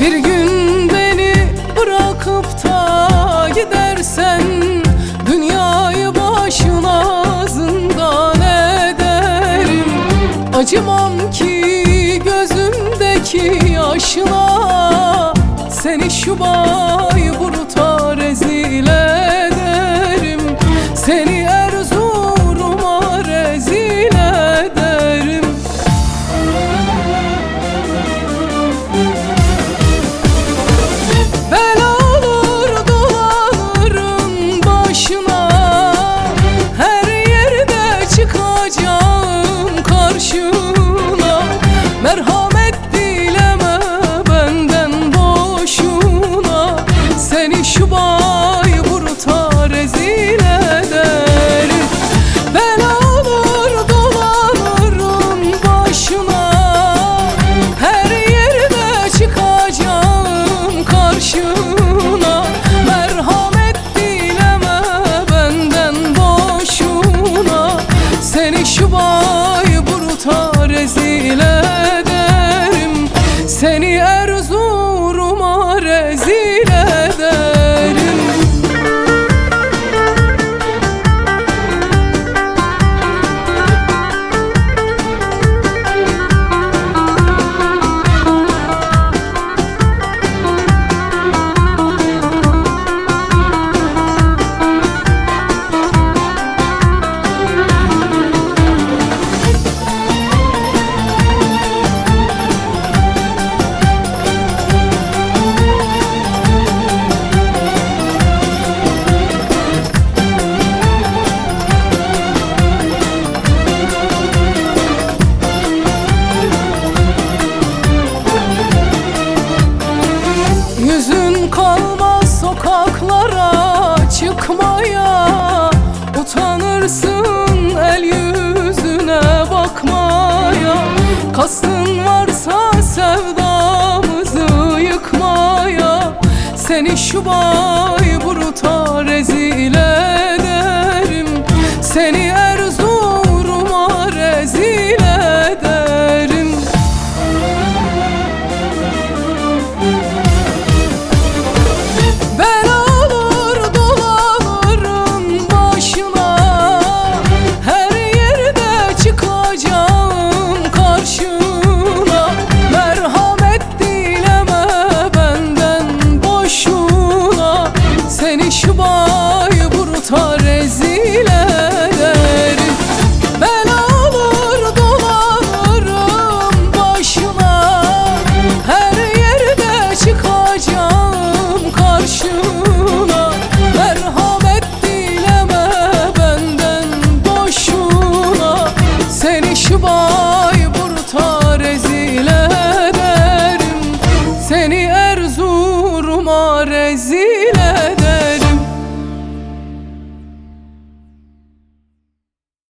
Bir gün beni bırakıp da gidersen, dünyayı başına zindan ederim. Acımam ki gözümdeki yaşla, seni şu Bayburt'a rezil ederim. Seni Erzurum'a rezil ederim. Bela olur dolanırım başına, her yerde çıkacağım karşına. Merhamet dileme benden boşuna, seni şu Bayburt'a rezil ederim. Bela olur dolanırım başına, her yerde çıkacağım karşına. Merhamet dileme benden boşuna, seni şu Bayburt'a rezil ederim. Seni Erzurum'a rezil ederim. Yüzün kalmaz sokaklara çıkmaya, utanırsın el yüzüne bakmaya. Kastın varsa sevdamızı yıkmaya, seni şu Bayburt'a rezil ederim. Seni Erzurum'a rezil ederim. Seni şu Bayburt'a rezil ederim. Bela olur dolanırım başına, her yerde çıkacağım karşına. Merhamet dileme benden boşuna, seni şu Bayburt'a rezil ederim. Seni Erzurum'a rezil